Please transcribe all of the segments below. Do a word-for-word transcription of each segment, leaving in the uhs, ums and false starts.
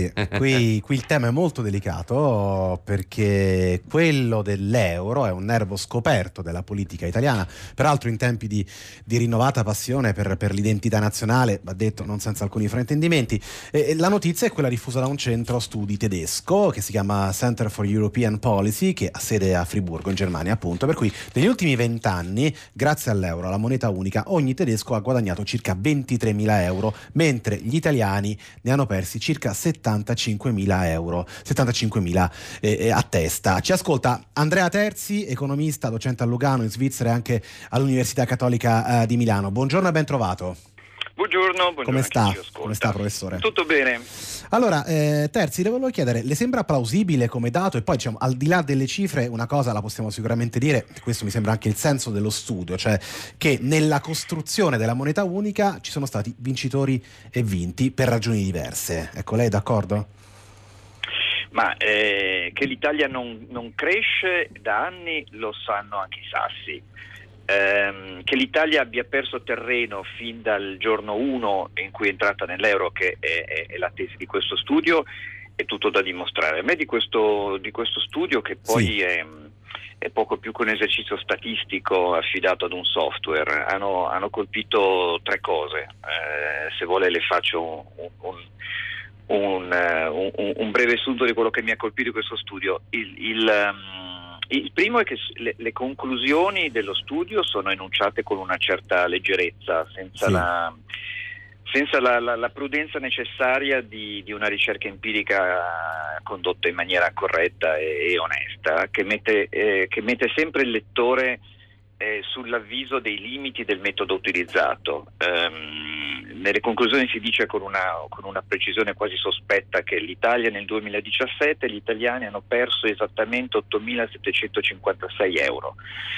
Qui, qui il tema è molto delicato perché quello dell'euro è un nervo scoperto della politica italiana, peraltro in tempi di, di rinnovata passione per, per l'identità nazionale, va detto non senza alcuni fraintendimenti. E, e la notizia è quella diffusa da un centro studi tedesco che si chiama Center for European Policy, che ha sede a Friburgo in Germania appunto, per cui negli ultimi vent'anni grazie all'euro, alla moneta unica, ogni tedesco ha guadagnato circa ventitremila euro, mentre gli italiani ne hanno persi circa settantacinquemila euro, settantacinquemila eh, a testa. Ci ascolta Andrea Terzi, economista, docente a Lugano in Svizzera e anche all'Università Cattolica eh, di Milano. Buongiorno e ben trovato. Buongiorno, buongiorno. Come sta? Come sta, professore? Tutto bene. Allora, eh, Terzi, le volevo chiedere, le sembra plausibile come dato? E poi, diciamo, al di là delle cifre, una cosa la possiamo sicuramente dire, questo mi sembra anche il senso dello studio, cioè che nella costruzione della moneta unica ci sono stati vincitori e vinti per ragioni diverse. Ecco, lei è d'accordo? Ma eh, che l'Italia non, non cresce da anni lo sanno anche i sassi. Ehm, che l'Italia abbia perso terreno fin dal giorno uno in cui è entrata nell'euro, che è, è, è la tesi di questo studio, è tutto da dimostrare. A me di questo, di questo studio, che poi sì. è, è poco più che un esercizio statistico affidato ad un software, hanno, hanno colpito tre cose. Eh, se vuole le faccio un, un, un, un, un breve assunto di quello che mi ha colpito di questo studio. Il, il um, Il primo è che le, le conclusioni dello studio sono enunciate con una certa leggerezza, senza, sì. la, senza la, la, la prudenza necessaria di, di una ricerca empirica condotta in maniera corretta e, e onesta, che mette, eh, che mette sempre il lettore eh, sull'avviso dei limiti del metodo utilizzato. Um, nelle conclusioni si dice con una, con una precisione quasi sospetta che l'Italia nel duemiladiciassette, gli italiani hanno perso esattamente ottomilasettecentocinquantasei euro.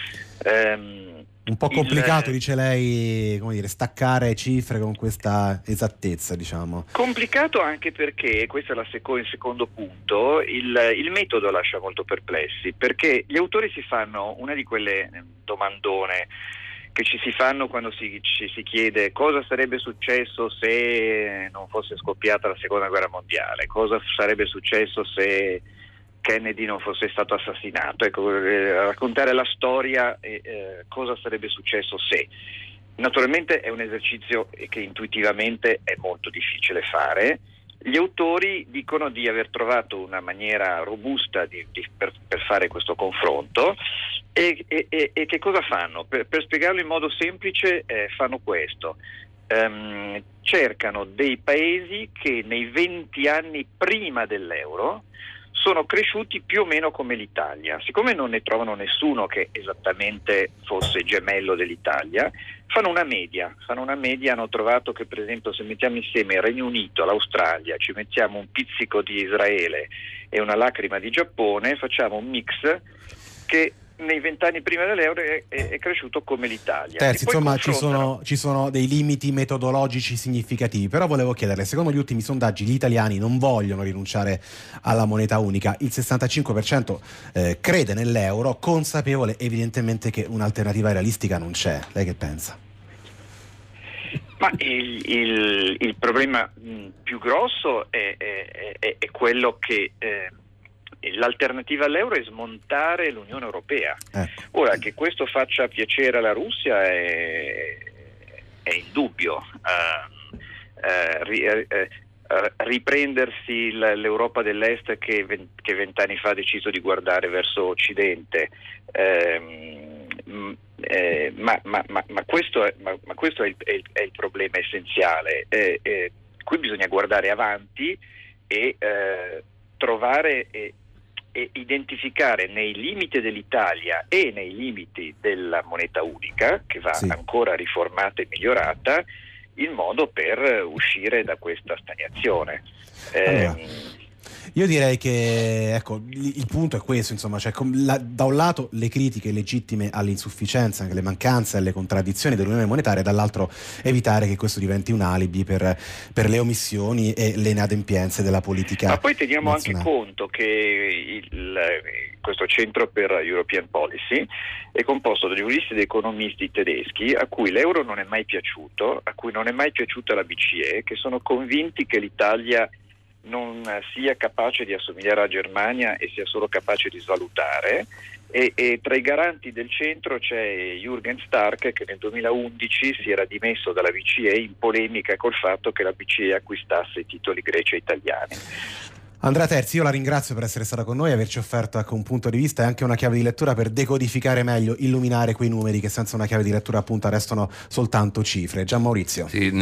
Um, Un po' complicato, il, dice lei, come dire, staccare cifre con questa esattezza, diciamo. Complicato anche perché, questo è la seco- il secondo punto, il, il metodo lascia molto perplessi, perché gli autori si fanno una di quelle domandone che ci si fanno quando si, ci si chiede cosa sarebbe successo se non fosse scoppiata la seconda guerra mondiale, cosa sarebbe successo se Kennedy non fosse stato assassinato. Ecco, eh, raccontare la storia e eh, cosa sarebbe successo se. Naturalmente è un esercizio che intuitivamente è molto difficile fare. Gli autori dicono di aver trovato una maniera robusta di, di, per, per fare questo confronto e, e, e che cosa fanno? Per, per spiegarlo in modo semplice, eh, fanno questo. Um, cercano dei paesi che nei venti anni prima dell'euro sono cresciuti più o meno come l'Italia. Siccome non ne trovano nessuno che esattamente fosse gemello dell'Italia, fanno una media, fanno una media, hanno trovato che per esempio se mettiamo insieme il Regno Unito, l'Australia, ci mettiamo un pizzico di Israele e una lacrima di Giappone, facciamo un mix che nei vent'anni prima dell'euro è, è, è cresciuto come l'Italia. Terzi, insomma ci sono, ci sono dei limiti metodologici significativi, però volevo chiederle, secondo gli ultimi sondaggi gli italiani non vogliono rinunciare alla moneta unica, il sessantacinque per cento eh, crede nell'euro, consapevole evidentemente che un'alternativa realistica non c'è. Lei che pensa? Ma il, il, il problema mh, più grosso è, è, è, è quello che eh, l'alternativa all'euro è smontare l'Unione Europea. Ecco. Ora, che questo faccia piacere alla Russia è, è indubbio. Uh, uh, ri, uh, riprendersi l'Europa dell'Est che, che vent'anni fa ha deciso di guardare verso Occidente. Uh, eh, ma, ma, ma, ma questo, è, ma, ma questo è, il, è, il, è il problema essenziale. Eh, eh, qui bisogna guardare avanti e eh, trovare e, e identificare nei limiti dell'Italia e nei limiti della moneta unica, che va sì. ancora riformata e migliorata, il modo per uscire da questa stagnazione. Allora. Eh, Io direi che ecco, il punto è questo, insomma, cioè, la, da un lato le critiche legittime all'insufficienza, anche le mancanze e alle contraddizioni dell'unione monetaria, dall'altro evitare che questo diventi un alibi per, per le omissioni e le inadempienze della politica. Ma poi teniamo nazionale. anche conto che il, questo Centro per European Policy è composto da giuristi ed economisti tedeschi a cui l'euro non è mai piaciuto, a cui non è mai piaciuta la B C E, che sono convinti che l'Italia non sia capace di assomigliare alla Germania e sia solo capace di svalutare. E, e tra i garanti del centro c'è Jürgen Stark, che nel duemilaundici si era dimesso dalla B C E in polemica col fatto che la B C E acquistasse i titoli greci e italiani. Andrea Terzi, io la ringrazio per essere stata con noi e averci offerto anche un punto di vista e anche una chiave di lettura per decodificare meglio, illuminare quei numeri che senza una chiave di lettura appunto restano soltanto cifre. Gian Maurizio. Sì,